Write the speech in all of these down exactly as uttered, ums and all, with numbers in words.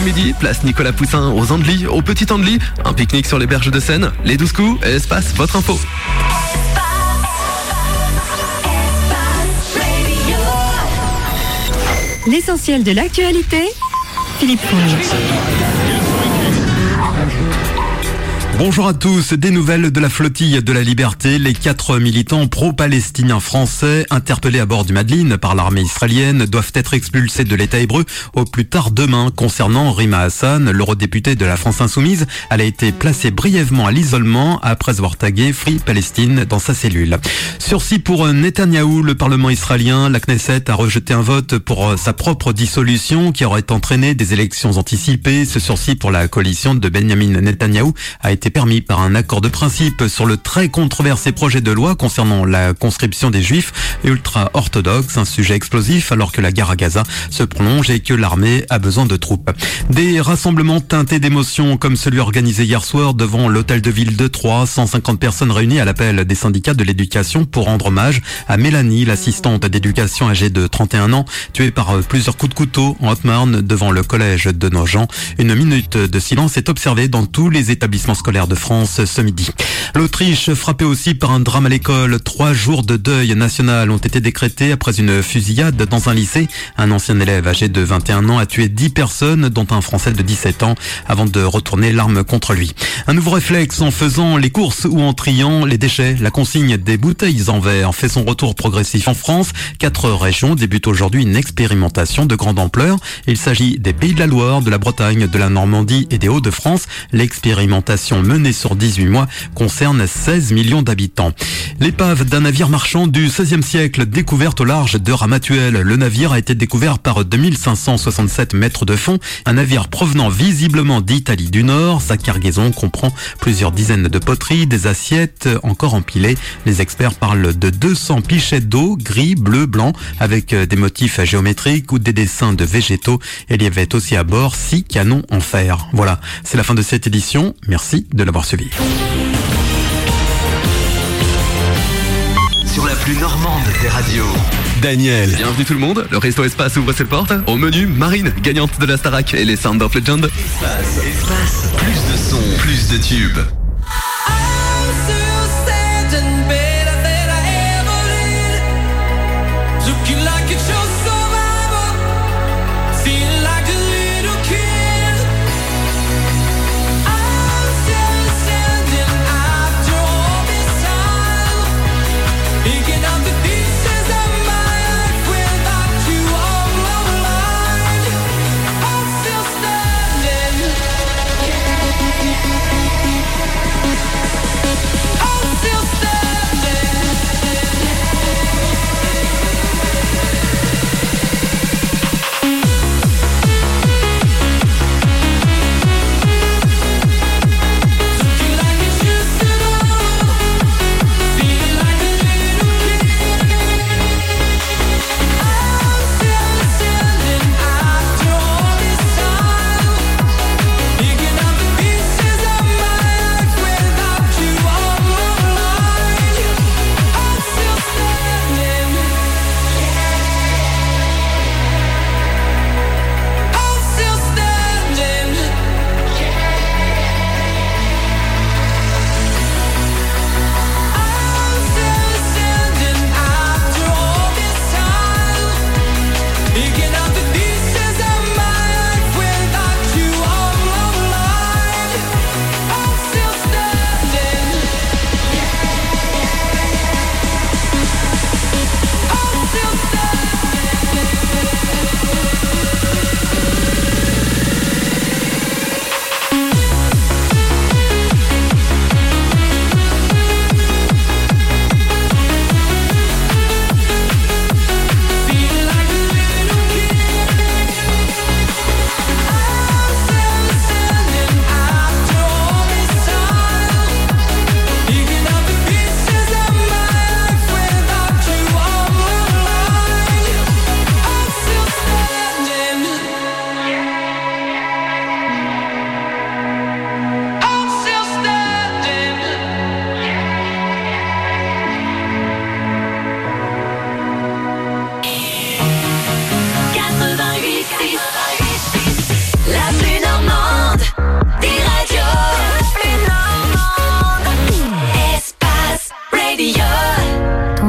midi, place Nicolas Poussin aux Andelys, au Petit Andely, un pique-nique sur les berges de Seine, les douze coups, et Espace, votre info. L'essentiel de l'actualité, Philippe Fonge. Bonjour à tous, des nouvelles de la flottille de la liberté. Les quatre militants pro-palestiniens français interpellés à bord du Madeleine par l'armée israélienne doivent être expulsés de l'État hébreu au plus tard demain. Concernant Rima Hassan, l'eurodéputée de la France Insoumise, elle a été placée brièvement à l'isolement après avoir tagué Free Palestine dans sa cellule. Sursis pour Netanyahou, le Parlement israélien, la Knesset a rejeté un vote pour sa propre dissolution qui aurait entraîné des élections anticipées. Ce sursis pour la coalition de Benjamin Netanyahou a été permis par un accord de principe sur le très controversé projet de loi concernant la conscription des juifs ultra-orthodoxes, un sujet explosif alors que la guerre à Gaza se prolonge et que l'armée a besoin de troupes. Des rassemblements teintés d'émotions comme celui organisé hier soir devant l'hôtel de ville de Troyes, cent cinquante personnes réunies à l'appel des syndicats de l'éducation pour rendre hommage à Mélanie, l'assistante d'éducation âgée de trente et un ans, tuée par plusieurs coups de couteau en Haute-Marne devant le collège de Nogent. Une minute de silence est observée dans tous les établissements scolaires de France ce midi. L'Autriche frappée aussi par un drame à l'école. Trois jours de deuil national ont été décrétés après une fusillade dans un lycée. Un ancien élève âgé de vingt et un ans a tué dix personnes, dont un Français de dix-sept ans, avant de retourner l'arme contre lui. Un nouveau réflexe en faisant les courses ou en triant les déchets. La consigne des bouteilles en verre fait son retour progressif en France. Quatre régions débutent aujourd'hui une expérimentation de grande ampleur. Il s'agit des Pays de la Loire, de la Bretagne, de la Normandie et des Hauts-de-France. L'expérimentation menée sur dix-huit mois concerne seize millions d'habitants. L'épave d'un navire marchand du seizième siècle découverte au large de Ramatuelle. Le navire a été découvert par deux mille cinq cent soixante-sept mètres de fond. Un navire provenant visiblement d'Italie du Nord. Sa cargaison comprend plusieurs dizaines de poteries, des assiettes encore empilées. Les experts parlent de deux cents pichets d'eau, gris, bleu, blanc, avec des motifs géométriques ou des dessins de végétaux. Il y avait aussi à bord six canons en fer. Voilà, c'est la fin de cette édition. Merci de l'avoir suivi. Sur la plus normande des radios. Daniel. Bienvenue tout le monde, le resto Espace ouvre ses portes. Au menu, Marine, gagnante de la Starac et les Sound of Legend. Espace, Espace, plus de sons, plus de tubes.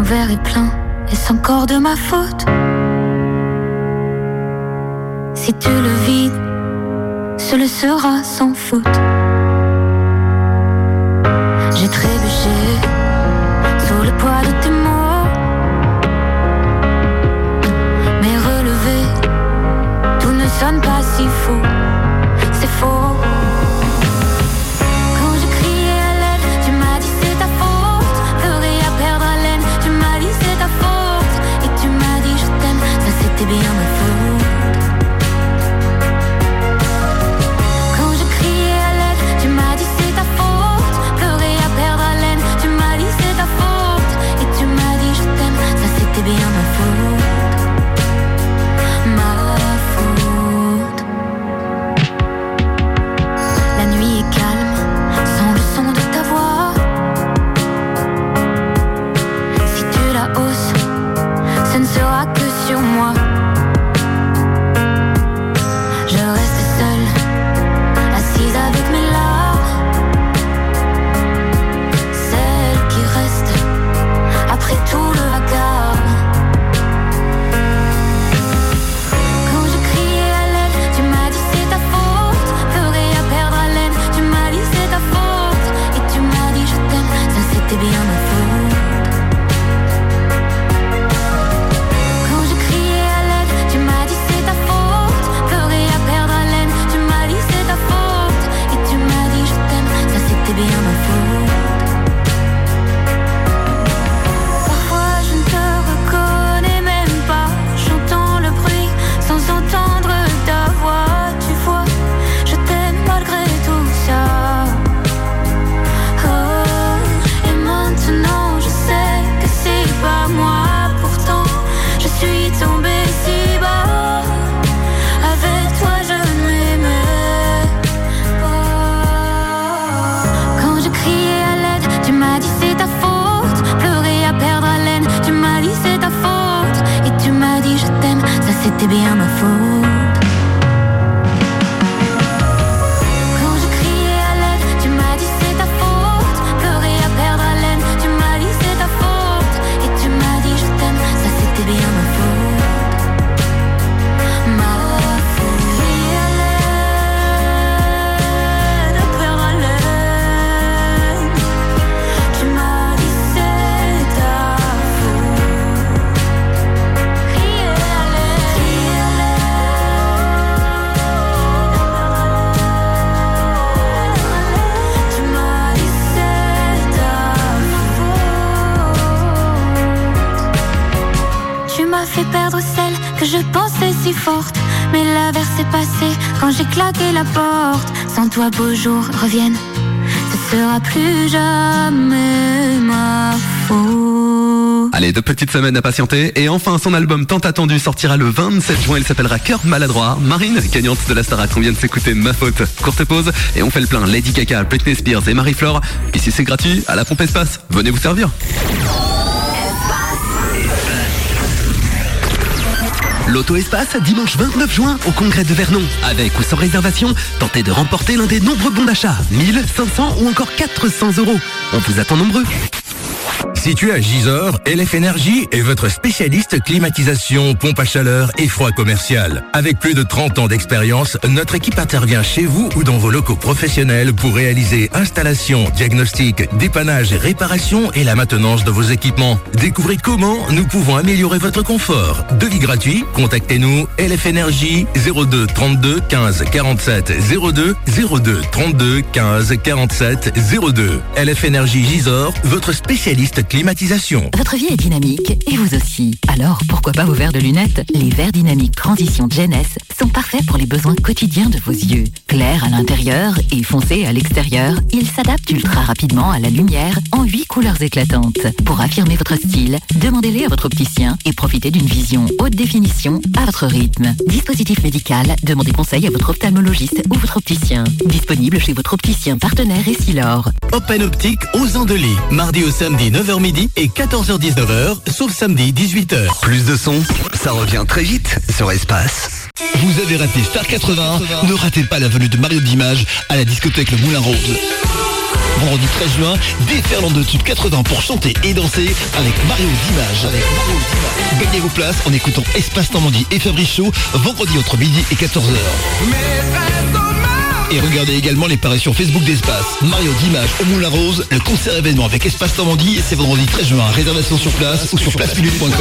verre est plein, est-ce encore de ma faute? Si tu le vides, ce le sera sans faute. J'ai trébuché sous le poids de tes mots, mais relevé, tout ne sonne pas si faux. C'est faux. Quand je criais à l'aide, tu m'as dit c'est ta faute. Pleurer à perdre haleine, tu m'as dit c'est ta faute. Et tu m'as dit je t'aime, ça c'était bien ma faute. Quand je criais à l'aide, tu m'as dit c'est ta faute. Pleurer à perdre haleine, tu m'as dit c'est ta faute. Et tu m'as dit je t'aime, ça c'était bien ma faute. Ma faute. La nuit est calme, sans le son de ta voix. Si tu la hausses, ce ne sera que sur moi. Je reste seule, assise avec mes larmes, celle qui reste après tout le vacarme. Quand je criais à l'aide, tu m'as dit c'est ta faute. Pleurer à perdre haleine, tu m'as dit c'est ta faute. Et tu m'as dit je t'aime, ça c'était bien ma faute. Quand je criais à l'aide, tu m'as dit c'est ta faute. Pleurer à perdre haleine, tu m'as dit c'est ta faute. Et tu m'as dit je t'aime, ça c'était bien ma faute. Parfois je ne te reconnais même pas. J'entends le bruit sans entendre ta voix. Tu vois, je t'aime malgré tout ça. Oh, et maintenant je sais que c'est pas moi. Pourtant je suis tombée si bas. Avec toi je ne m'aimais pas. Quand je criais à l'aide, tu m'as dit c'est ta faute. Pleurer à perdre haleine, tu m'as dit c'est ta faute. Et tu m'as dit je t'aime, ça c'était bien ma faute. Quand je criais à l'aide, tu m'as dit c'est ta faute. Pleurer à perdre haleine, tu m'as dit c'est ta faute. Et tu m'as dit je t'aime, ça c'était bien ma faute. Ma faute. Crier à l'aide, à perdre haleine, tu m'as dit c'est ta faute. Crier à l'aide, crier à l'aide, tu m'as dit c'est ta faute. Tu m'as fait perdre celle que je pensais si forte. Mais l'averse est passée quand j'ai claqué la porte. Sans toi beaux jours reviennent, ce sera plus jamais ma faute. Allez, deux petites semaines à patienter. Et enfin, son album tant attendu sortira le vingt-sept juin. Il s'appellera Cœur maladroit. Marine, gagnante de la Starac, on vient de s'écouter Ma faute. Courte pause et on fait le plein. Lady Gaga, Britney Spears et Marie-Flore. Ici c'est gratuit, à la pompe espace. Venez vous servir. L'Auto Espace, dimanche vingt-neuf juin, au congrès de Vernon. Avec ou sans réservation, tentez de remporter l'un des nombreux bons d'achat. mille, cinq cents ou encore quatre cents euros. On vous attend nombreux. Situé à Gisors, L F Énergie est votre spécialiste climatisation, pompe à chaleur et froid commercial. Avec plus de trente ans d'expérience, notre équipe intervient chez vous ou dans vos locaux professionnels pour réaliser installation, diagnostic, dépannage, réparation et la maintenance de vos équipements. Découvrez comment nous pouvons améliorer votre confort. Devis gratuit, contactez-nous L F Énergie zéro deux trente-deux quinze quarante-sept zéro deux zéro deux trente-deux quinze quarante-sept zéro deux. L F Énergie Gisors, votre spécialiste climatisation. Votre vie est dynamique et vous aussi. Alors pourquoi pas vos verres de lunettes? Les verres dynamiques Transition Jeunesse sont parfaits pour les besoins quotidiens de vos yeux. Clairs à l'intérieur et foncés à l'extérieur, ils s'adaptent ultra rapidement à la lumière en huit couleurs éclatantes. Pour affirmer votre style, demandez-les à votre opticien et profitez d'une vision haute définition à votre rythme. Dispositif médical, demandez conseil à votre ophtalmologiste ou votre opticien. Disponible chez votre opticien partenaire Essilor. Open Optique aux Andelys, mardi au samedi neuf heures midi et quatorze heures dix-neuf heures, sauf samedi dix-huit heures. Plus de son, ça revient très vite sur Espace. Vous avez raté Star quatre-vingt-un, ne ratez pas la venue de Mario d'Image à la discothèque Le Moulin Rose. Vendredi treize juin, déferlant de tubes quatre-vingts pour chanter et danser avec Mario Dimash. Avec Mario Dimash. Gagnez vos places en écoutant Espace Normandie et Fabrice Show, vendredi entre midi et quatorze heures. Et regardez également les paris sur Facebook d'Espace. Mario Dimash au Moulin Rose, le concert événement avec Espace Normandie, c'est vendredi treize juin. Réservation sur place ou sur place minute point com.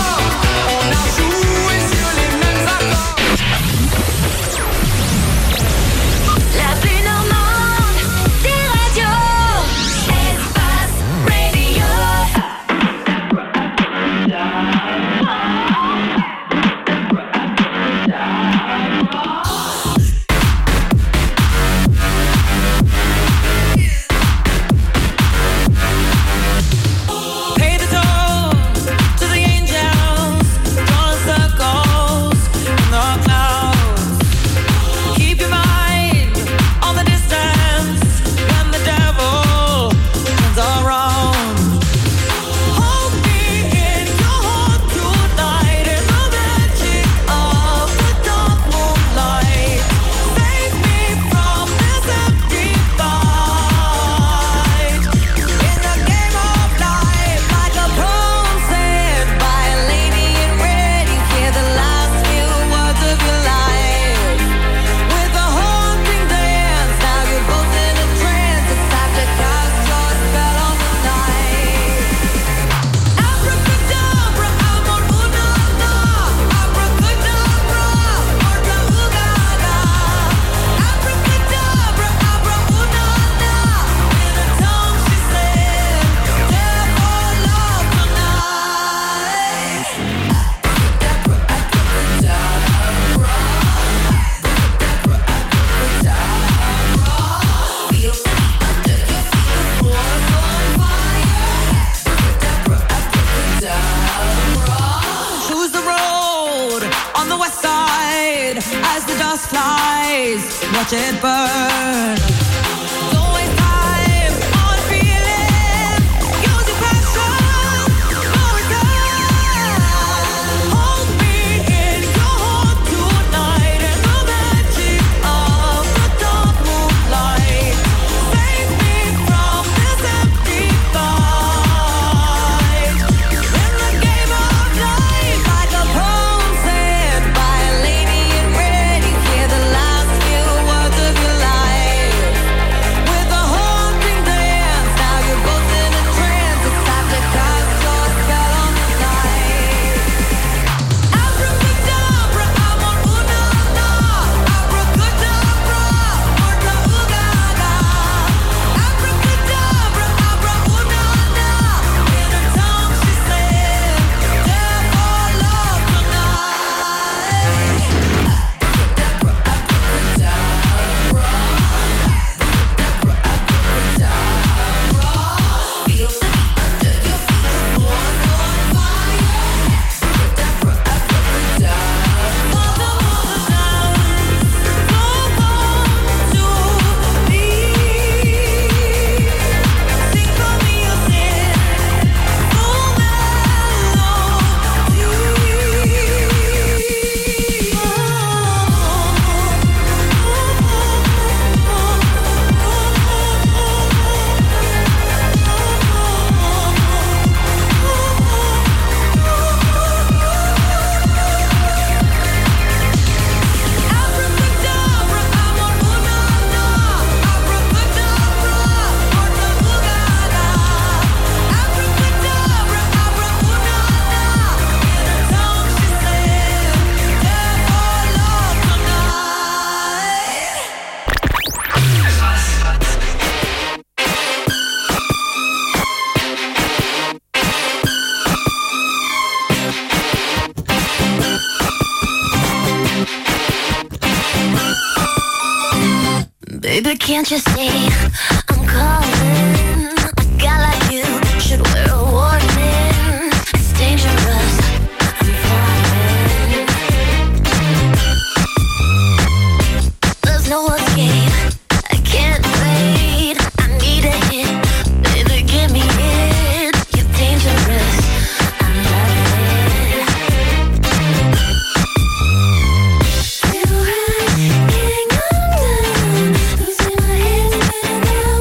Watch it burn. Baby, can't you see I'm calling? A guy like you should wear a warning. It's dangerous, I'm falling. There's no escape, I can't wait. I need a hit, baby, give me it. You're dangerous, I'm loving it. You can't come down. Losing my head spinning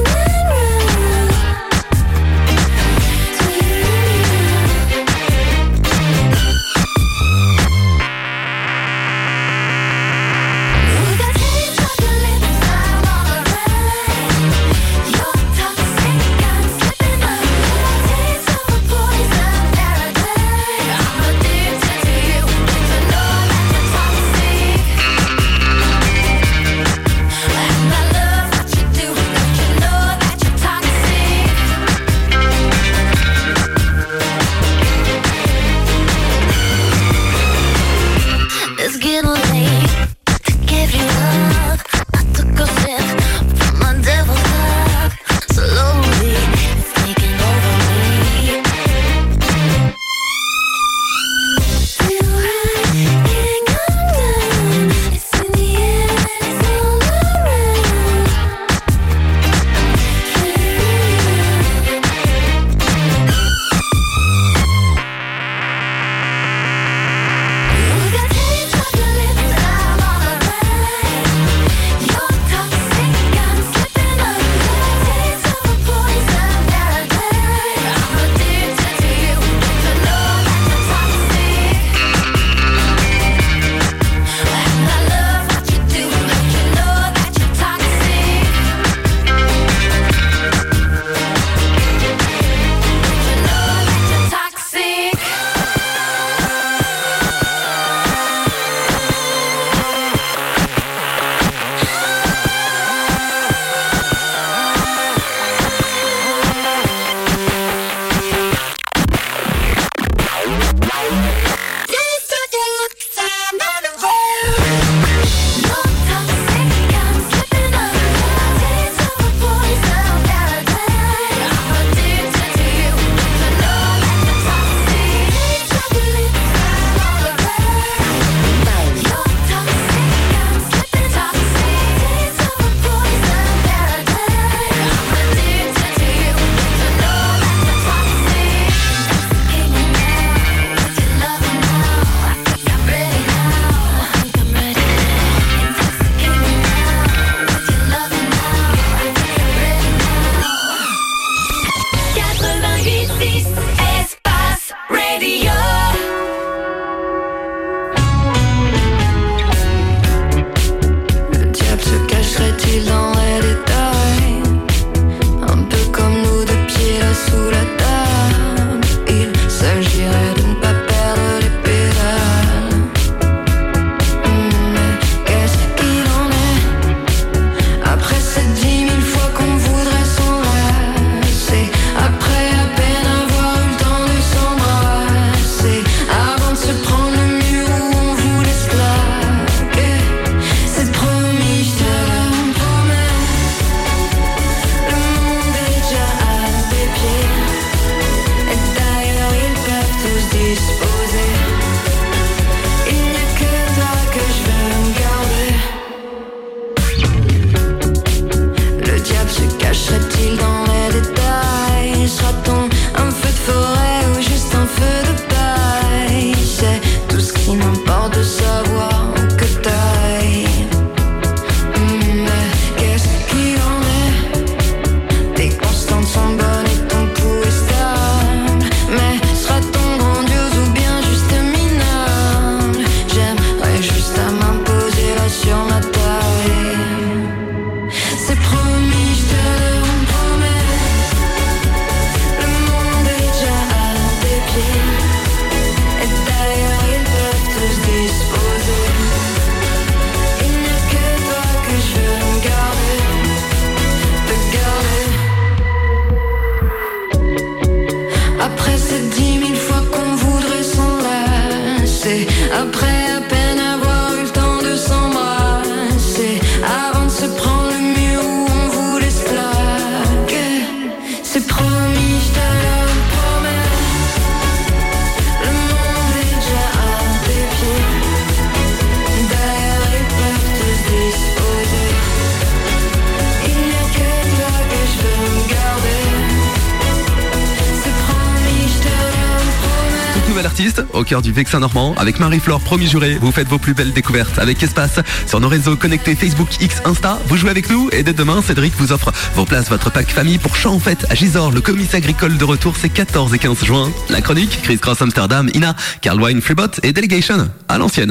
Après à peine avoir eu le temps de s'embrasser, avant de se prendre le mur où on voulait se plaquer. C'est promis, je te le promets, le monde est déjà à tes pieds. D'ailleurs ils peuvent tous disposer, il n'y a que toi que je veux me garder. C'est promis, je te le promets. Toute nouvelle artiste au cœur du Vexin normand avec Marie-Flore, promis juré. Vous faites vos plus belles découvertes avec Espace sur nos réseaux connectés Facebook, X, Insta. Vous jouez avec nous et dès demain, Cédric vous offre vos places, votre pack famille pour Chant en fête à Gisors. Le comice agricole de retour, c'est quatorze et quinze juin. La chronique, Chris Cross Amsterdam, Ina, Carl Wine, Freebot et Delegation à l'ancienne.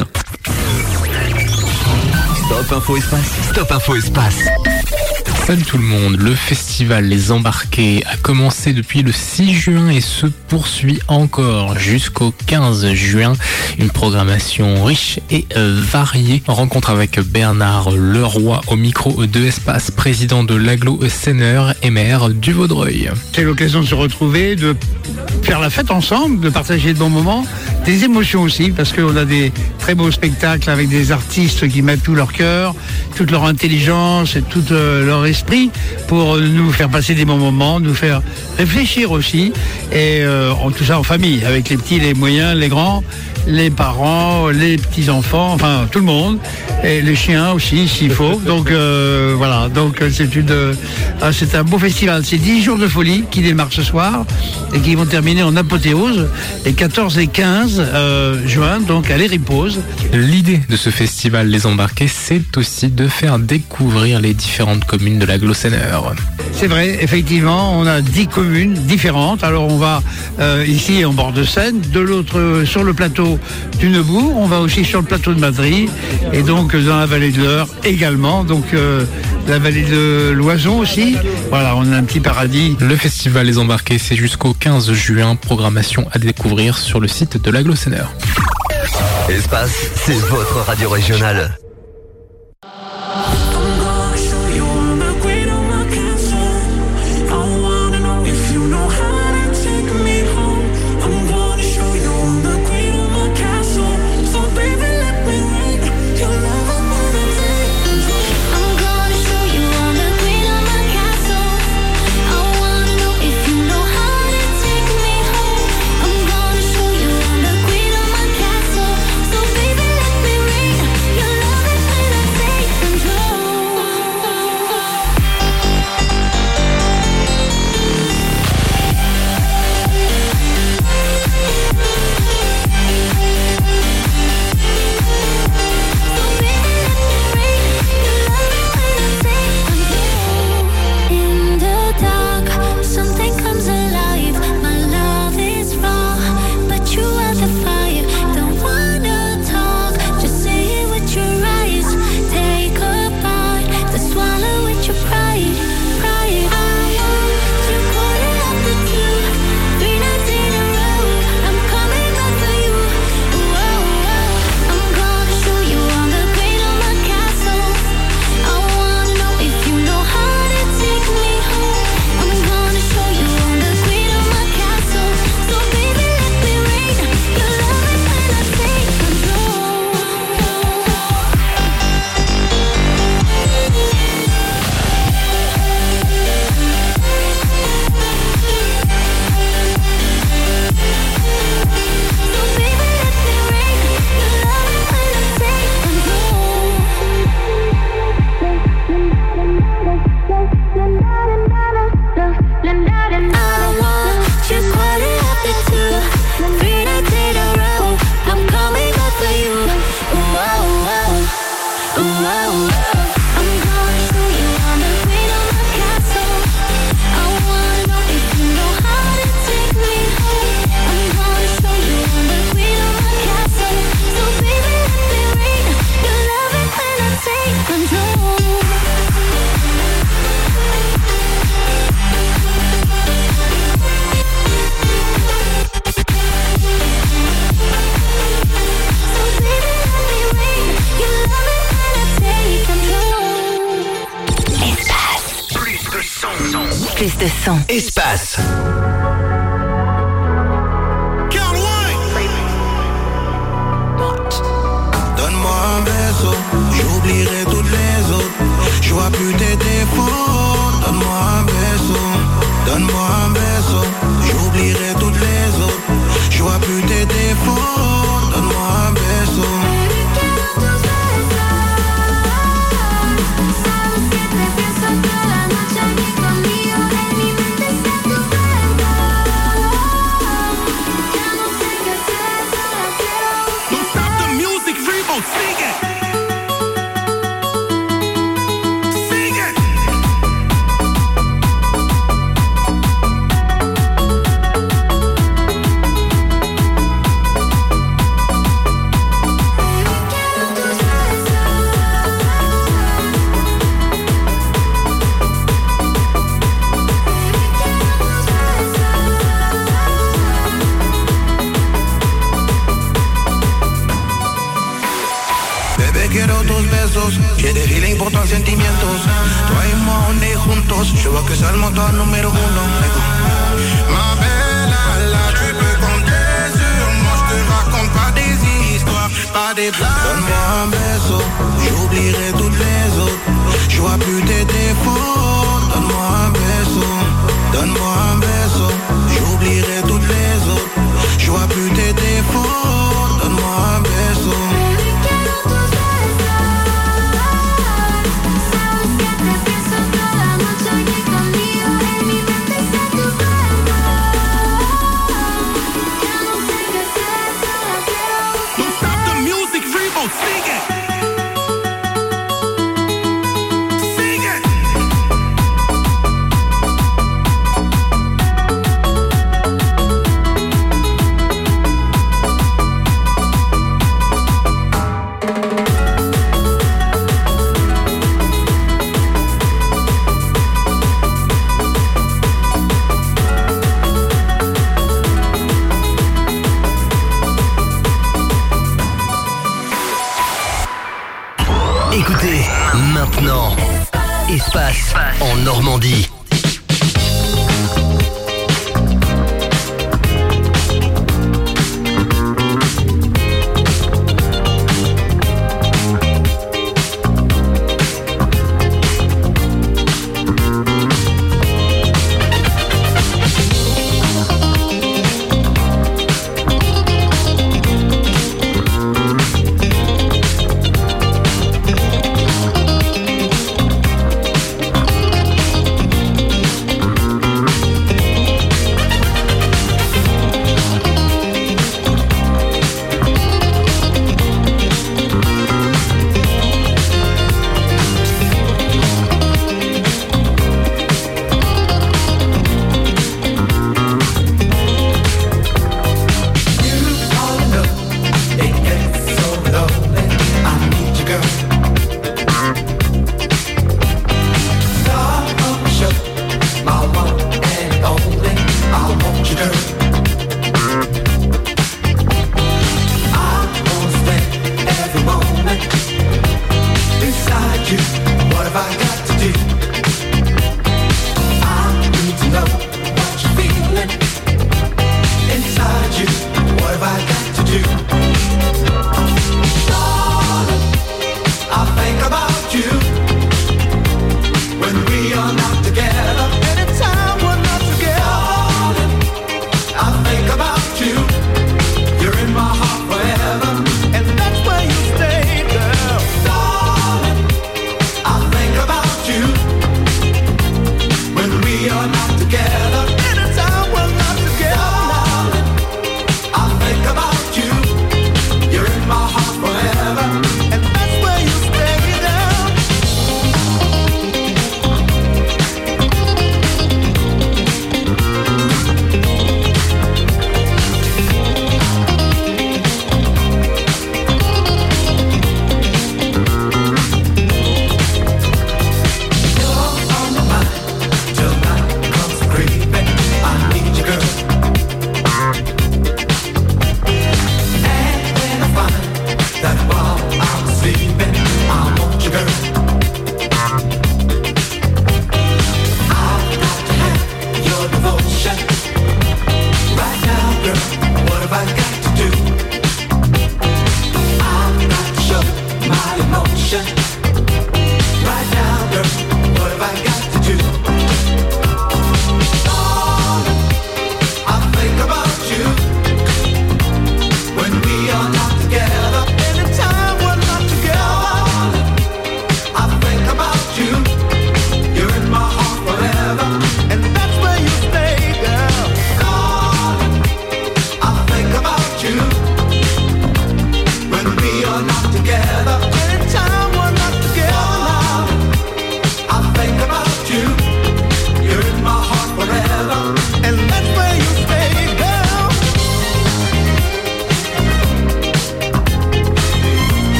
Stop Info Espace. Stop Info Espace. Salut tout le monde, le festival Les Embarqués a commencé depuis le six juin et se poursuit encore jusqu'au quinze juin. Une programmation riche et euh, variée. Rencontre avec Bernard Leroy au micro de Espace, président de l'Aglo Senneur et maire du Vaudreuil. C'est l'occasion de se retrouver, de faire la fête ensemble, de partager de bons moments, des émotions aussi, parce qu'on a des très beaux spectacles avec des artistes qui mettent tout leur cœur, toute leur intelligence et tout euh, leur esprit pour nous faire passer des bons moments, nous faire réfléchir aussi, et euh, en, tout ça en famille, avec les petits, les moyens, les grands, les parents, les petits-enfants, enfin tout le monde, et les chiens aussi s'il faut. Donc euh, voilà, donc c'est une, euh, c'est un beau festival. C'est dix jours de folie qui démarrent ce soir et qui vont terminer en apothéose les quatorze et quinze euh, juin, donc à l'Héripose. L'idée de ce festival Les Embarqués, c'est aussi de faire découvrir les différentes communes de l'Aglo Senneur. C'est vrai, effectivement, on a dix communes différentes. Alors on va euh, ici en bord de Seine, de l'autre euh, sur le plateau du Neubourg, on va aussi sur le plateau de Madrid et donc dans la vallée de l'Eure également, donc euh, la vallée de l'Oison aussi. Voilà, on a un petit paradis. Le festival Les Embarqués, c'est jusqu'au quinze juin. Programmation à découvrir sur le site de l'Aglo Senneur. Espace, c'est votre radio régionale. Plus de son. Espace. Carl Wine. beso, j'oublierai toutes les autres. Je vois plus tes défauts. Donne-moi un beso, donne-moi un beso, j'oublierai toutes les autres. Je vois plus tes défauts. Donne-moi un beso. J'ai des feelings pour tus sentimientos. Toi et moi on est juntos. Je vois que c'est le moteur numéro uno. Ma belle Ala, tu peux compter sur moi. Je te raconte pas des histoires, pas des blagues. Donne-moi un beso, j'oublierai toutes les autres. Je vois plus tes défauts. Donne-moi un beso, donne-moi un beso, j'oublierai toutes les autres. Je vois plus tes défauts. Donne-moi un beso. Écoutez, maintenant, Espace en Normandie.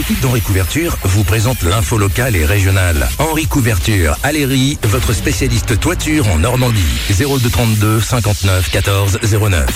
L'équipe d'Henri Couverture vous présente l'info locale et régionale. Henri Couverture, Aléry, votre spécialiste toiture en Normandie. zéro deux trente-deux cinquante-neuf quatorze zéro neuf.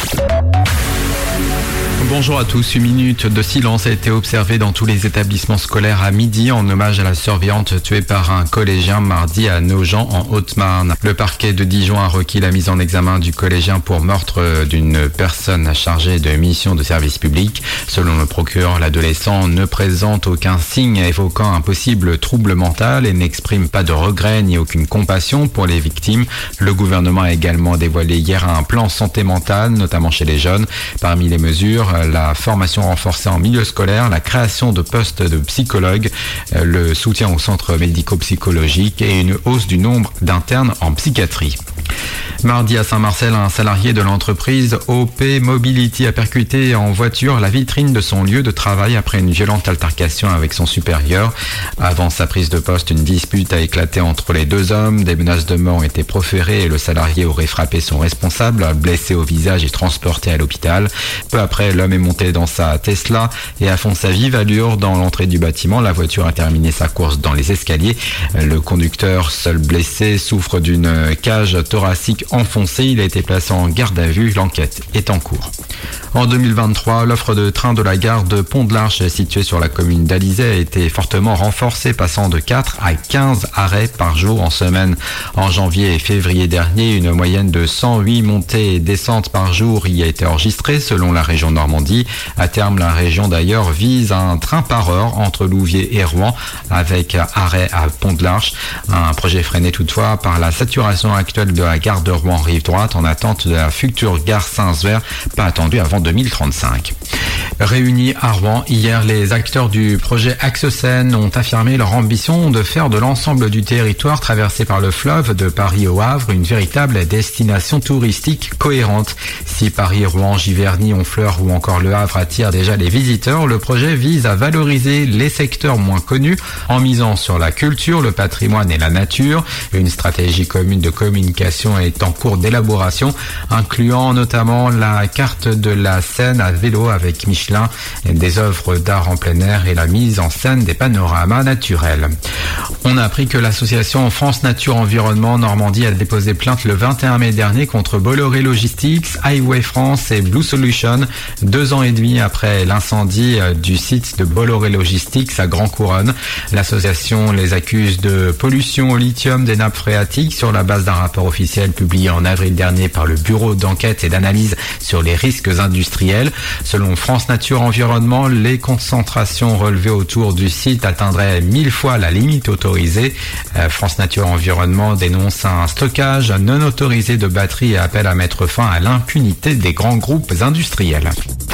Bonjour à tous. Une minute de silence a été observée dans tous les établissements scolaires à midi en hommage à la surveillante tuée par un collégien mardi à Nogent en Haute-Marne. Le parquet de Dijon a requis la mise en examen du collégien pour meurtre d'une personne chargée de mission de service public. Selon le procureur, l'adolescent ne présente aucun signe évoquant un possible trouble mental et n'exprime pas de regret ni aucune compassion pour les victimes. Le gouvernement a également dévoilé hier un plan santé mentale, notamment chez les jeunes. Parmi les mesures, la formation renforcée en milieu scolaire, la création de postes de psychologues, le soutien aux centres médico-psychologiques et une hausse du nombre d'internes en psychiatrie. Mardi à Saint-Marcel, un salarié de l'entreprise O P Mobility a percuté en voiture la vitrine de son lieu de travail après une violente altercation avec son supérieur. Avant sa prise de poste, une dispute a éclaté entre les deux hommes. Des menaces de mort ont été proférées et le salarié aurait frappé son responsable, blessé au visage et transporté à l'hôpital. Peu après, l'homme est monté dans sa Tesla et a foncé à vive allure dans l'entrée du bâtiment. La voiture a terminé sa course dans les escaliers. Le conducteur, seul blessé, souffre d'une cage thoracique enfoncée. Il a été placé en garde à vue. L'enquête est en cours. En deux mille vingt-trois, l'offre de train de la gare de Pont-de-l'Arche, située sur la commune d'Alizay, a été fortement renforcée, passant de quatre à quinze arrêts par jour en semaine. En janvier et février dernier, une moyenne de cent huit montées et descentes par jour y a été enregistrée, selon la région Normandie. À terme, la région d'ailleurs vise un train par heure entre Louviers et Rouen, avec arrêt à Pont-de-l'Arche. Un projet freiné toutefois par la saturation actuelle de la gare de Rouen rive droite, en attente de la future gare Saint-Sever, pas attendue avant deux mille trente-cinq. Réunis à Rouen, hier, les acteurs du projet Axe Seine ont affirmé leur ambition de faire de l'ensemble du territoire traversé par le fleuve de Paris au Havre une véritable destination touristique cohérente. Si Paris, Rouen, Giverny, Honfleur ou encore le Havre attirent déjà les visiteurs, le projet vise à valoriser les secteurs moins connus en misant sur la culture, le patrimoine et la nature. Une stratégie commune de communication est en cours d'élaboration, incluant notamment la carte de la Seine à vélo avec Michelin, des œuvres d'art en plein air et la mise en scène des panoramas naturels. On a appris que l'association France Nature Environnement Normandie a déposé plainte le vingt et un mai dernier contre Bolloré Logistics, Highway France et Blue Solution, deux ans et demi après l'incendie du site de Bolloré Logistics à Grand Couronne. L'association les accuse de pollution au lithium des nappes phréatiques sur la base d'un rapport officiel publié en avril dernier par le Bureau d'enquête et d'analyse sur les risques industriels. Selon France Nature Environnement, les concentrations relevées autour du site atteindraient mille fois la limite autorisée. Euh, France Nature Environnement dénonce un stockage non autorisé de batteries et appelle à mettre fin à l'impunité des grands groupes industriels.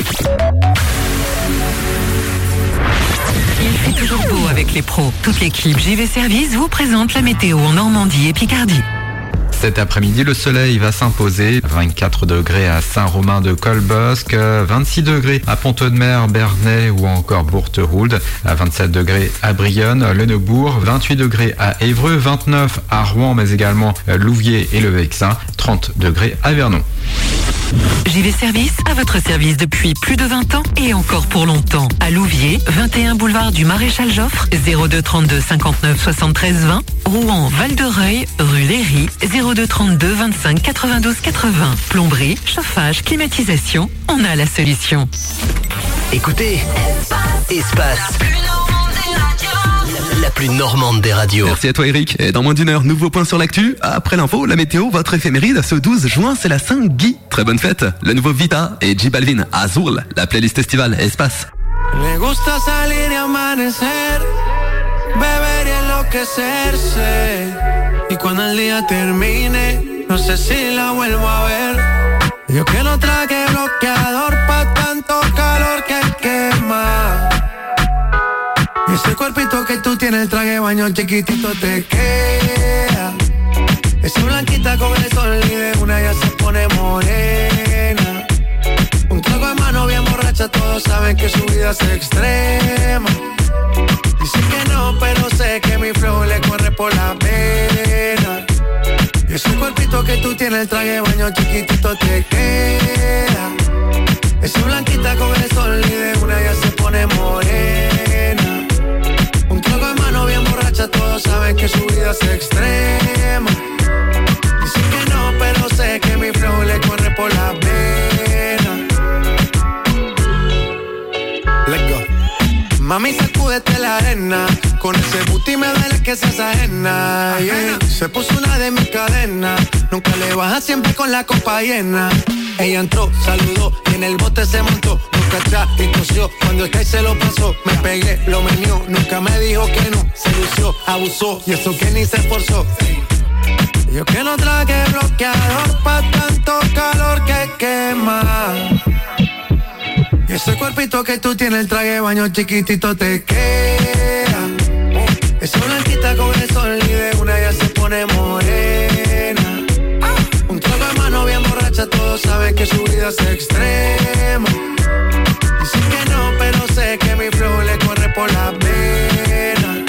Il fait toujours beau avec les pros. Toute l'équipe J V Service vous présente la météo en Normandie et Picardie. Cet après-midi, le soleil va s'imposer. vingt-quatre degrés à Saint-Romain-de-Colbosc, vingt-six degrés à Pont-de-Mer, Bernay ou encore Bourterould, vingt-sept degrés à Brionne, Le Neubourg, vingt-huit degrés à Évreux, vingt-neuf à Rouen, mais également Louviers et le Vexin, trente degrés à Vernon. J V Service à votre service depuis plus de vingt ans et encore pour longtemps. À Louviers, vingt et un boulevard du Maréchal Joffre, zéro deux trente-deux cinquante-neuf soixante-treize vingt. Rouen, Val-de-Reuil, rue Léry, zéro deux trente-deux vingt-cinq quatre-vingt-douze quatre-vingts. Plomberie, chauffage, climatisation, on a la solution. Écoutez, Espace. La plus normande des radios. Merci à toi Eric. Et dans moins d'une heure, nouveau point sur l'actu. Après l'info, la météo, votre éphéméride. Ce douze juin, c'est la Saint-Guy. Très bonne fête. Le nouveau Vita et J Balvin, Azul. La playlist estivale Espace. Le gusta salir y amanecer, beber y enloquecerse. Y cuando el día termine, no sé si la vuelvo a ver. Yo que no traje bloqueador pa' tanto calor que quema. Y ese cuerpito que tú tienes, el traje de baño chiquitito te queda. Esa blanquita con el sol y de una ya se pone morena. Un trago de mano bien borracha, todos saben que su vida es extrema. Dicen que no, pero sé que mi flow le corre por la pena. Y ese cuerpito que tú tienes, el traje de baño chiquitito te queda. Esa blanquita con el sol y de una ya se pone morena. saben que su vida es extrema. Dicen que no, pero sé que mi flow le corre por la vena. Let's go. Mami, sacúdete la arena. Con ese booty me duele que seas ajena, yeah. Se puso una de mis cadenas. Nunca le baja, siempre con la copa llena. Ella entró, saludó y en el bote se montó. Nunca atrás y tosió, cuando el que se lo pasó. Me pegué, lo menió, nunca me dijo que no. Se lució, abusó y eso que ni se esforzó. Yo que no traje bloqueador pa' tanto calor que quema. Y ese cuerpito que tú tienes, el traje de baño chiquitito te queda. Esa blanquita con el sol y de una ya se pone morena. Un trago de mano bien borracha, todos saben que su vida es extrema. Dicen que no, pero sé que mi flow le corre por la vena.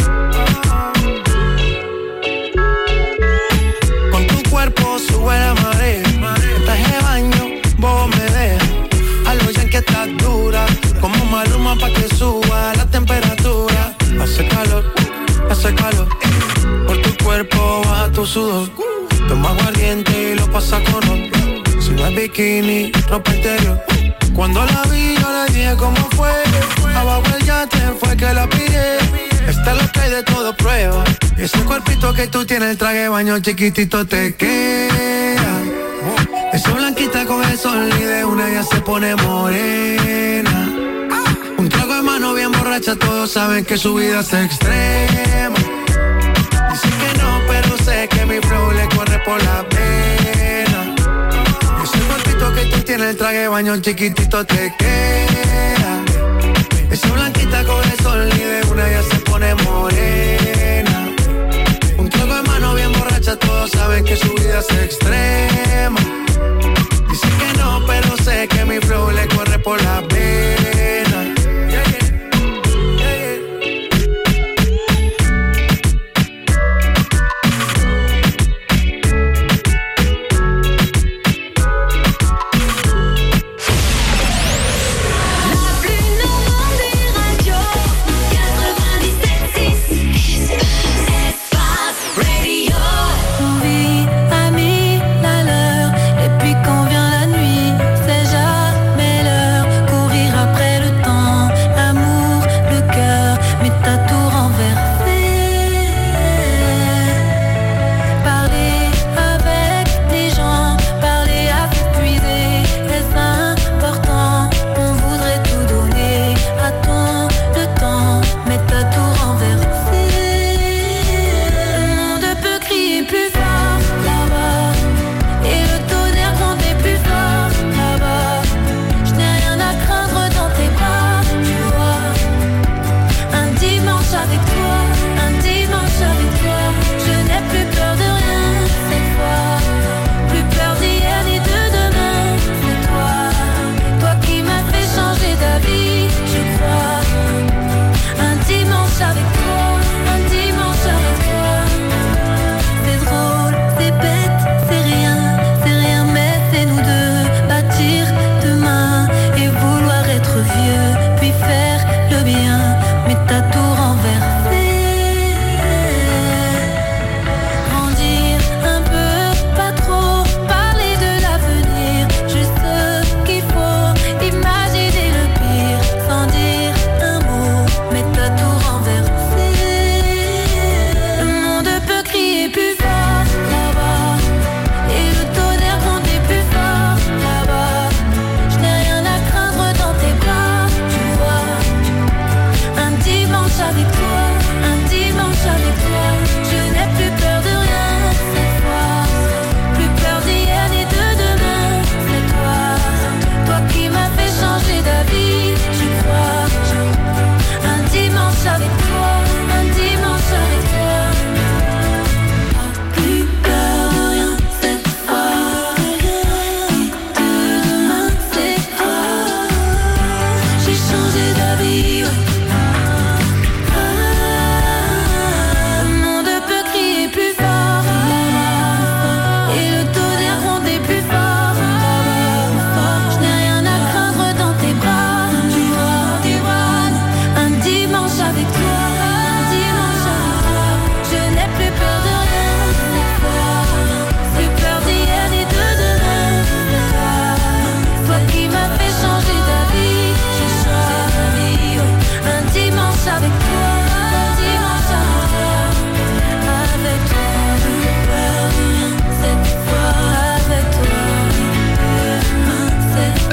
Con tu cuerpo sube la marea. El traje de baño, vos me dejas. A lo ya que estás dura, como Maluma pa' que suba la temperatura. Hace calor, hace calor. Por tu cuerpo baja tu sudor. Toma aguardiente y lo pasa con otro. Si no es bikini, ropa interior. Cuando la vi yo le dije cómo fue. Abajo el yate fue que la pillé. Esta es la que hay de todo prueba. Y ese cuerpito que tú tienes, el traje de baño chiquitito te queda. Esa blanquita con el sol y de una ya se pone morena. Un trago de mano bien borracha, todos saben que su vida es extrema. Dicen que no, pero sé que mi flow le corre por la vena. Ese cuerpito que tú tienes, el traje de baño chiquitito te queda. Esa blanquita con el sol y de una ya se pone morena. Un trago de mano bien borracha, todos saben que su vida es extrema. Dicen que no, pero sé que mi flow le corre por la vena. Yeah, yeah. Yeah, yeah. La plus normande des radios, quatre-vingt-dix-sept six. Espace Radio. On vit à mille à l'heure, et puis quand vient la nuit, c'est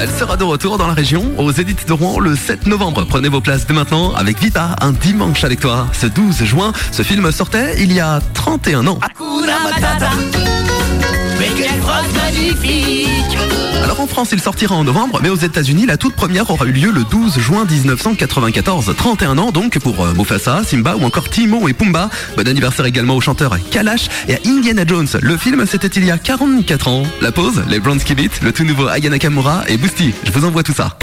Elle sera de retour dans la région aux Zénith de Rouen le sept novembre. Prenez vos places dès maintenant avec Vita, un dimanche avec toi. Ce douze juin, ce film sortait il y a trente et un ans. Hakuna Matata, mais quelle phrase magnifique. Alors en France, il sortira en novembre, mais aux États-Unis, la toute première aura eu lieu le douze juin dix-neuf cent quatre-vingt-quatorze. trente et un ans donc pour euh, Mufasa, Simba ou encore Timon et Pumba. Bon anniversaire également au chanteur Kalash et à Indiana Jones. Le film, c'était il y a quarante-quatre ans. La pause, les Bronski Beat, le tout nouveau Aya Nakamura et Boosty. Je vous envoie tout ça.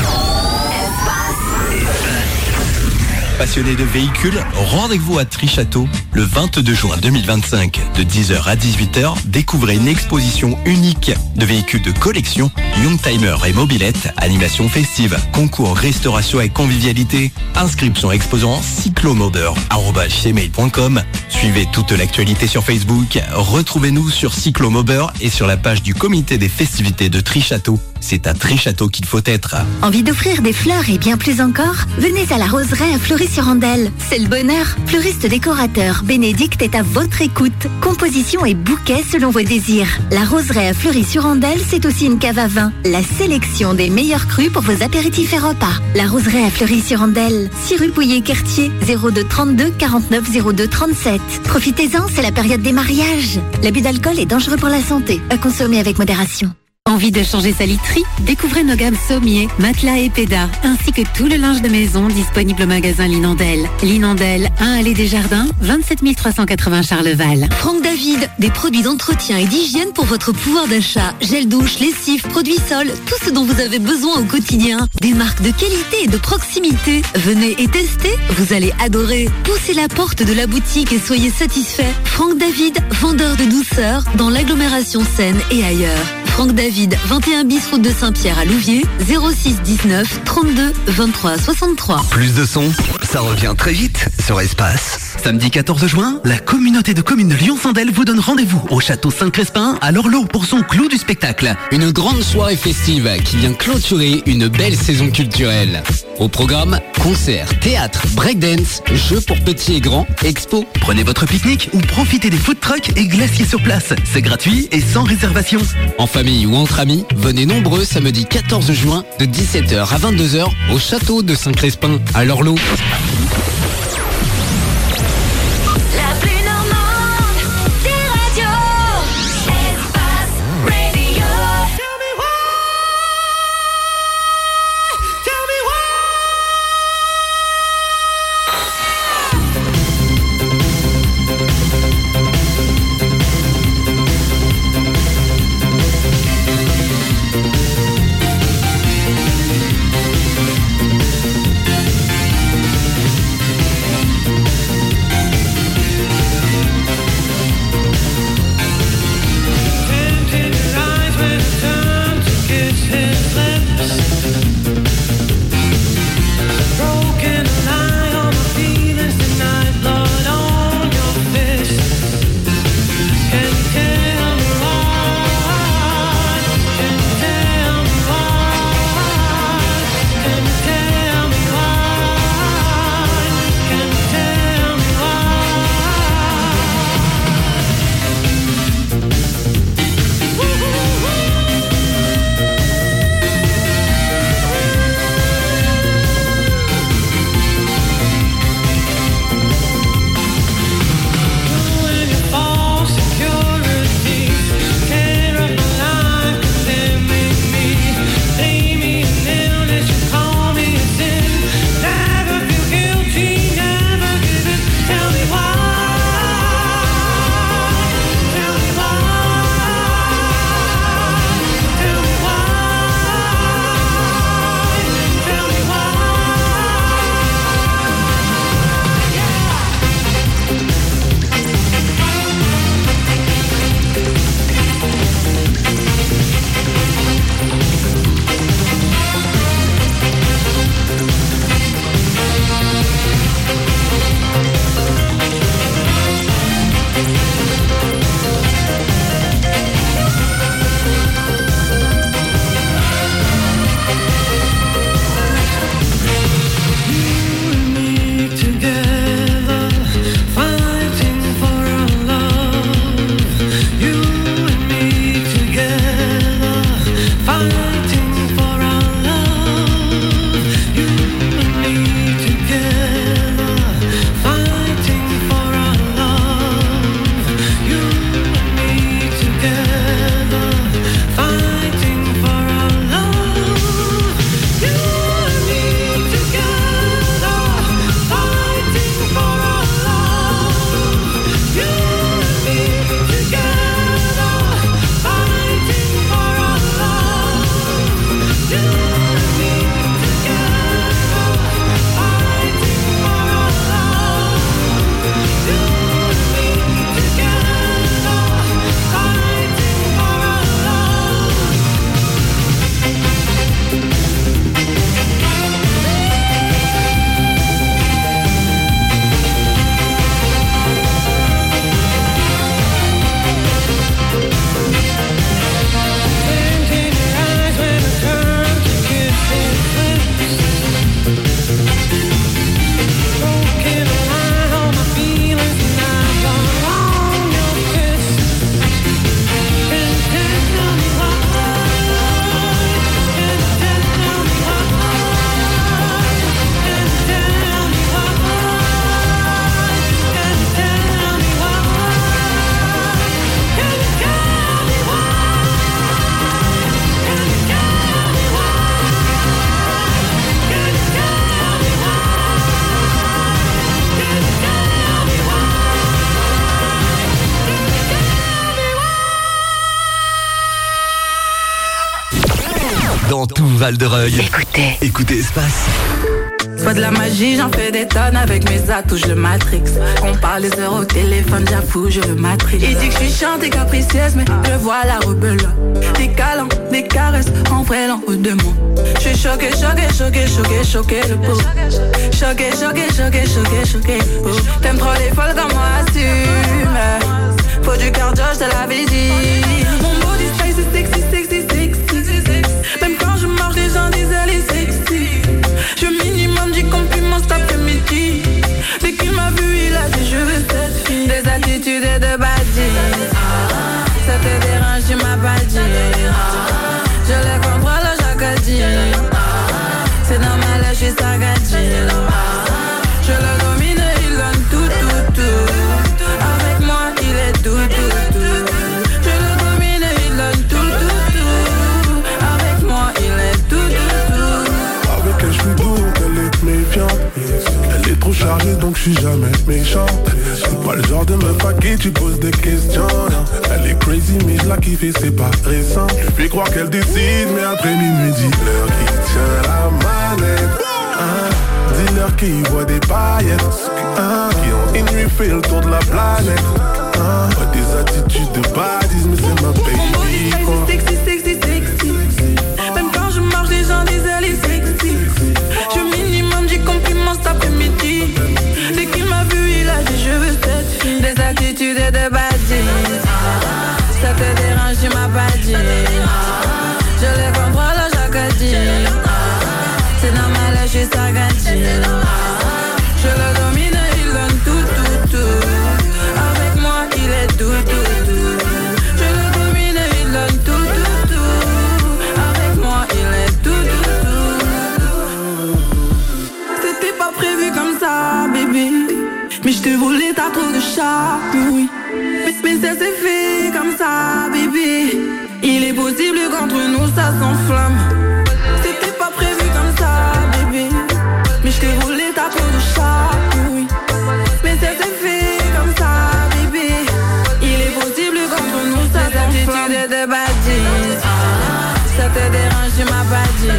Passionnés de véhicules, rendez-vous à Trichâteau le vingt-deux juin deux mille vingt-cinq de dix heures à dix-huit heures. Découvrez une exposition unique de véhicules de collection, Youngtimer et mobilettes, animation festive, concours, restauration et convivialité. Inscription exposant cyclomodeur arobase gmail point com. Suivez toute l'actualité sur Facebook. Retrouvez-nous sur Cyclomober et sur la page du comité des festivités de Trichâteau. C'est à Trichâteau qu'il faut être. Envie d'offrir des fleurs et bien plus encore? Venez à la roseraie à Fleury-sur-Andelle. C'est le bonheur. Fleuriste décorateur, Bénédicte est à votre écoute. Composition et bouquets selon vos désirs. La roseraie à Fleury-sur-Andelle, c'est aussi une cave à vin. La sélection des meilleurs crus pour vos apéritifs et repas. La roseraie à Fleury-sur-Andelle, six rue Pouillet-Quertier, zéro deux trente-deux quarante-neuf zéro deux trente-sept. Profitez-en, c'est la période des mariages. L'abus d'alcool est dangereux pour la santé. À consommer avec modération. Envie de changer sa literie? Découvrez nos gammes sommiers, matelas et pédas, ainsi que tout le linge de maison disponible au magasin Linandel. Linandel, un allée des Jardins, vingt-sept mille trois cent quatre-vingts Charleval. Franck David, des produits d'entretien et d'hygiène pour votre pouvoir d'achat. Gel douche, lessive, produits sol, tout ce dont vous avez besoin au quotidien. Des marques de qualité et de proximité. Venez et testez, vous allez adorer. Poussez la porte de la boutique et soyez satisfaits. Franck David, vendeur de douceur dans l'agglomération Seine et ailleurs. Franck David, vingt et un bis route de Saint-Pierre à Louviers, zéro six dix-neuf trente-deux vingt-trois soixante-trois. Plus de son, ça revient très vite sur Espace. Samedi quatorze juin, la communauté de communes de Lyon-Sandel vous donne rendez-vous au château Saint-Crespin à l'Orlo pour son clou du spectacle. Une grande soirée festive qui vient clôturer une belle saison culturelle. Au programme, concerts, théâtre, breakdance, jeux pour petits et grands, expo. Prenez votre pique-nique ou profitez des food trucks et glaciers sur place. C'est gratuit et sans réservation. En famille ou entre amis, venez nombreux samedi quatorze juin de dix-sept heures à vingt-deux heures au château de Saint-Crespin à l'Orlo. Val-de-Reuil. Écoutez. Écoutez Espace. C'est pas de la magie, j'en fais des tonnes avec mes atouts, je le matrix. On parle des heures au téléphone, j'avoue, je le matrix. Il dit que je suis chiante et capricieuse, mais je vois la rebelle. Des câlins, des caresses, en vrai l'en haut de moi. Je suis choqué, choqué, choqué, choqué, choqué le beau. Choqué, choqué, choqué, choqué, choqué le beau. T'aimes trop les folles comme moi, assume. Faut du cardio, je te l'avais dit. Mon body style c'est sexy, sexy, sexy. Même quand je marche, les gens disent elle est sexy. Je minimum du compliment cet après-midi. Dès qu'il m'a vu, il a dit je veux cette fille. Des attitudes et de badis. Ça te dérange, tu m'as pas dit. Je les contrôle chaque dit. C'est normal, je suis sagadi. Je le domine, il donne tout, tout, tout. Avec moi, il est tout, tout, tout. Je le domine, il donne tout, tout, tout. Avec moi, il est tout, tout, tout. Avec elle, je suis doux, elle est méfiante. Elle est trop chargée, donc je suis jamais méchante. C'est pas le genre de meuf à qui tu poses des questions. Elle est crazy, mais je la kiffe et c'est pas récent. Je fais croire qu'elle décide, mais après minuit, dis-leur qui tient la manette. Ah, dis-leur qui voit des paillettes. Ah, qui ont une nuit fait le tour de la planète. Ah, ouais, des attitudes de badis, mais c'est ma baby. Mon body sexy, sexy, sexy. Même quand je marche, les gens disent elle est sexy. Je minimum du compliment cet après-midi. Dès qu'il m'a vu, il a dit je veux cette fille. Des attitudes et de badis. Ça te dérange, tu m'as pas dit. Je les contrôle chaque dit. C'est normal, je suis sagadi. Je le domine, il donne tout, tout, tout. Avec moi, il est tout, tout, tout. Je le domine, il donne tout, tout, tout. Avec moi, il est tout, tout, tout. C'était pas prévu comme ça, bébé. Mais je te voulais, t'as trop de charme, oui. Mais, mais ça s'est fait comme ça, bébé. Il est possible qu'entre nous ça s'enflamme. C'était pas prévu comme ça, bébé. Mais je te voulais, t'as trop de charme, oui. Mais ça s'est fait comme ça, bébé. Il est possible qu'entre nous ça s'enflamme. Attitude de badis. Ça te dérange, tu m'as pas dit.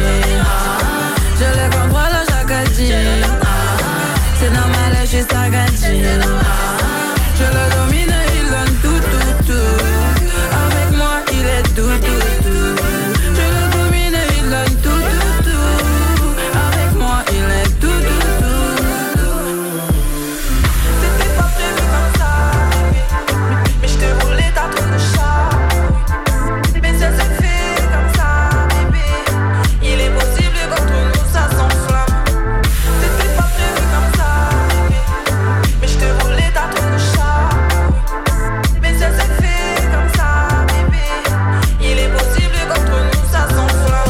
Je le contrôle chaque dit. C'est normal, je suis sagadi. Je le domine, il donne tout, tout, tout. Avec moi, il est tout, tout, tout. Je le domine, il donne tout, tout, tout. Avec moi, il est tout, tout, tout. C'était pas prévu comme ça, mais je te voulais, t'as trop de charme. Mais ça s'est fait comme ça, bébé. Il est possible qu'entre nous ça s'enflamme. C'était pas prévu comme ça, bébé. Mais je te voulais, t'as trop de charme. Mais ça s'est fait comme ça, bébé. Il est possible qu'entre nous ça s'enflamme.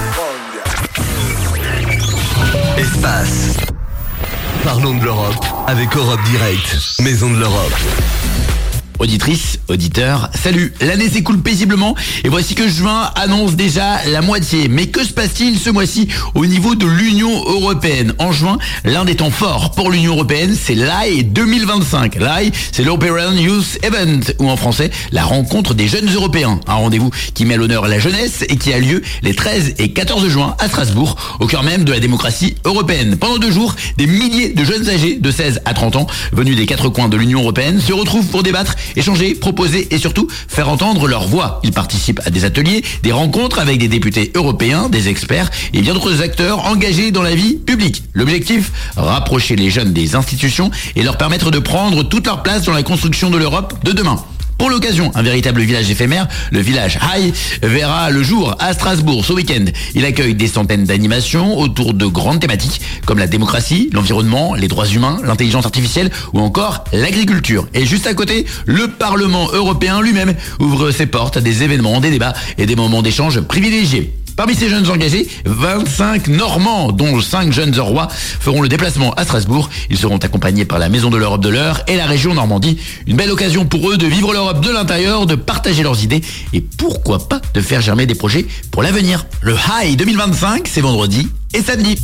Espace. Parlons de l'Europe avec Europe Direct, Maison de l'Europe. Auditrices, auditeurs, salut. L'année s'écoule paisiblement et voici que juin annonce déjà la moitié. Mais que se passe-t-il ce mois-ci au niveau de l'Union Européenne? En juin, l'un des temps forts pour l'Union Européenne, c'est l'E A I deux mille vingt-cinq. L'E A I, c'est l'European Youth Event, ou en français, la rencontre des jeunes européens. Un rendez-vous qui met à l'honneur la jeunesse et qui a lieu les treize et quatorze juin à Strasbourg, au cœur même de la démocratie européenne. Pendant deux jours, des milliers de jeunes âgés de seize à trente ans, venus des quatre coins de l'Union Européenne, se retrouvent pour débattre, échanger, proposer et surtout faire entendre leur voix. Ils participent à des ateliers, des rencontres avec des députés européens, des experts et bien d'autres acteurs engagés dans la vie publique. L'objectif, rapprocher les jeunes des institutions et leur permettre de prendre toute leur place dans la construction de l'Europe de demain. Pour l'occasion, un véritable village éphémère, le village High, verra le jour à Strasbourg ce week-end. Il accueille des centaines d'animations autour de grandes thématiques comme la démocratie, l'environnement, les droits humains, l'intelligence artificielle ou encore l'agriculture. Et juste à côté, le Parlement européen lui-même ouvre ses portes à des événements, des débats et des moments d'échange privilégiés. Parmi ces jeunes engagés, vingt-cinq Normands, dont cinq jeunes Rois, feront le déplacement à Strasbourg. Ils seront accompagnés par la Maison de l'Europe de l'Eure et la région Normandie. Une belle occasion pour eux de vivre l'Europe de l'intérieur, de partager leurs idées et pourquoi pas de faire germer des projets pour l'avenir. Le High deux mille vingt-cinq, c'est vendredi et samedi.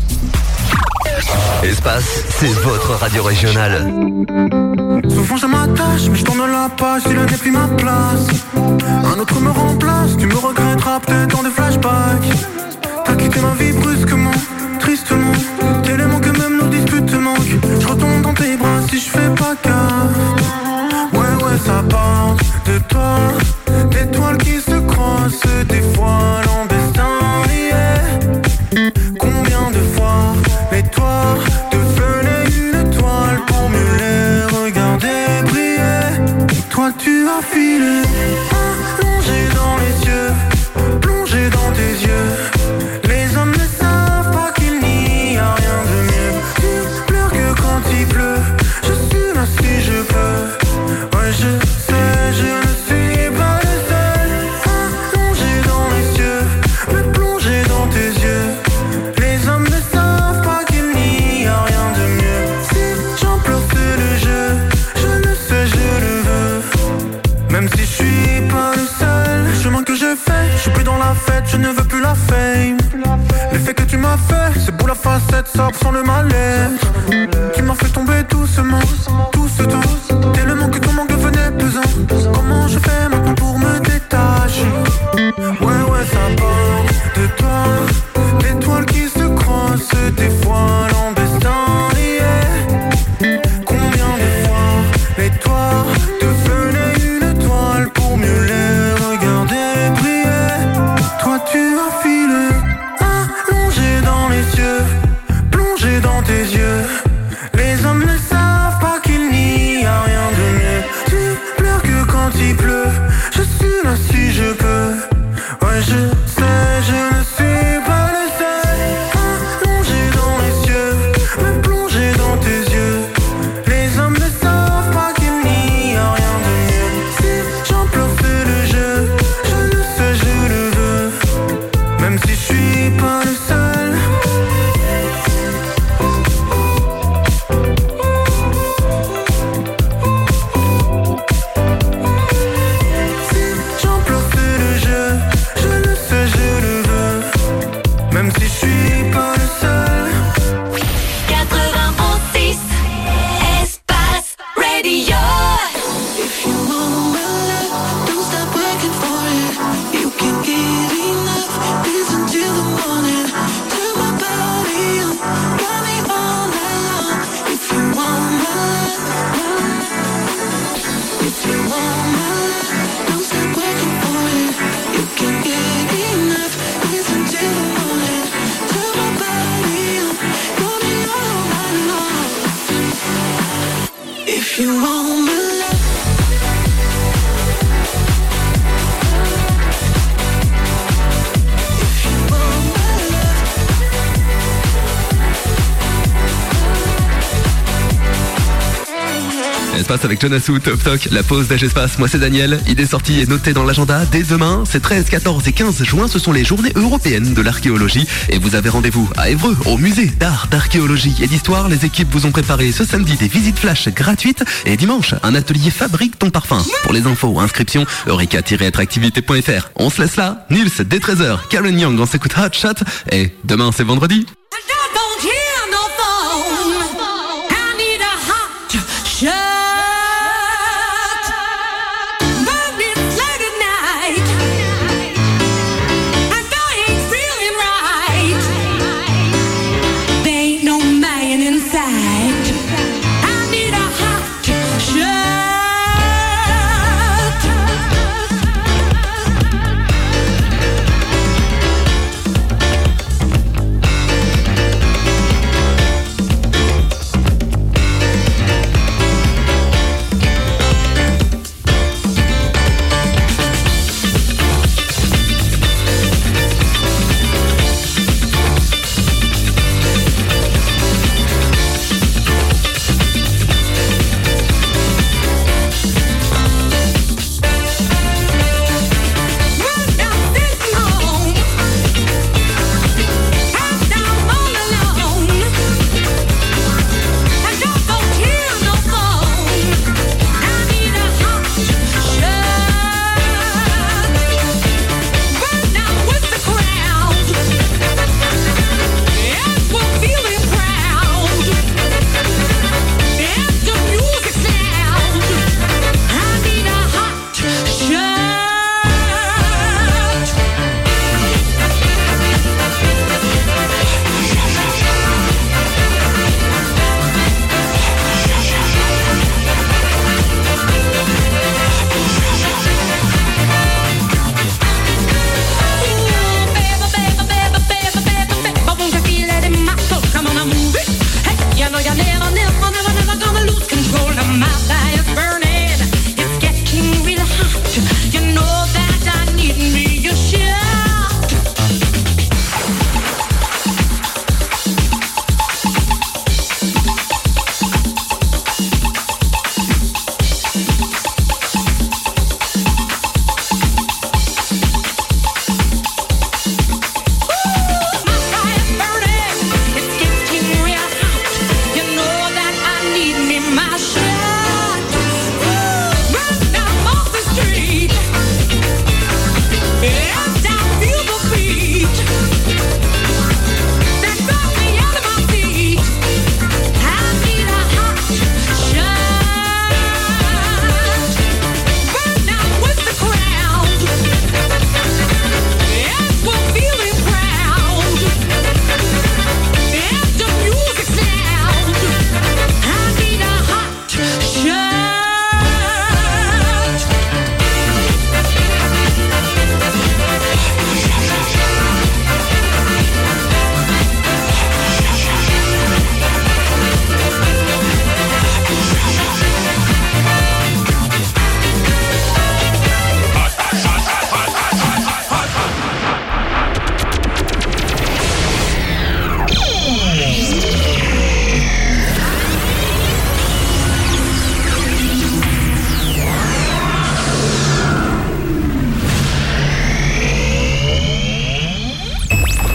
Espace, c'est votre radio régionale. Souvent je m'attache, mais je tourne la page, il a n'est plus ma place. Un autre me remplace, tu me regretteras peut-être dans des flashbacks. facettes, ça sent le mal-être. Tu m'as fait tomber doucement, douce douce. Tellement que ton manque devenait pesant. Comment je fais maintenant pour me détacher? Ouais ouais ça part de toi. L'étoile qui se croise se dévoile en destin, yeah. Combien de fois les toits devenaient une étoile pour mieux les regarder briller. Toi tu as filé, allongé dans les cieux, plongé dans tes yeux. Les hommes ne savent pas qu'il n'y a rien de mieux. Tu pleures que quand il pleut. Je suis là si je peux. Ouais je sais, je ne suis pas le seul. Allongé dans les cieux, me plonger dans tes yeux. Les hommes ne savent pas qu'il n'y a rien de mieux. Si j'implore c'est le jeu, je le sais, je le veux. Même si je suis pas le seul. J'implore c'est le jeu, je le sais, je le veux. Même si je suis pas le seul. quatre-vingt-onze six Espace Radio. If you want my love, don't stop working for it. You can get enough, listen till the morning. Turn my body on, got me all night long. If you want my love, if you want my love, don't stop working for it. You can get enough, listen till the morning. Turn my body on, got me all night long. If you want my love. Espace avec Jonas Hou, Top Talk, la pause d'H Espace. Moi c'est Daniel, idée sortie et notée dans l'agenda dès demain. C'est treize, quatorze et quinze juin, ce sont les journées européennes de l'archéologie. Et vous avez rendez-vous à Évreux, au musée d'art, d'archéologie et d'histoire. Les équipes vous ont préparé ce samedi des visites flash gratuites. Et dimanche, un atelier fabrique ton parfum. Pour les infos, inscription, eureka tiret attractivité point f r. On se laisse là, Nils dès treize heures, Karen Young, on s'écoute Hot Shot. Et demain c'est vendredi.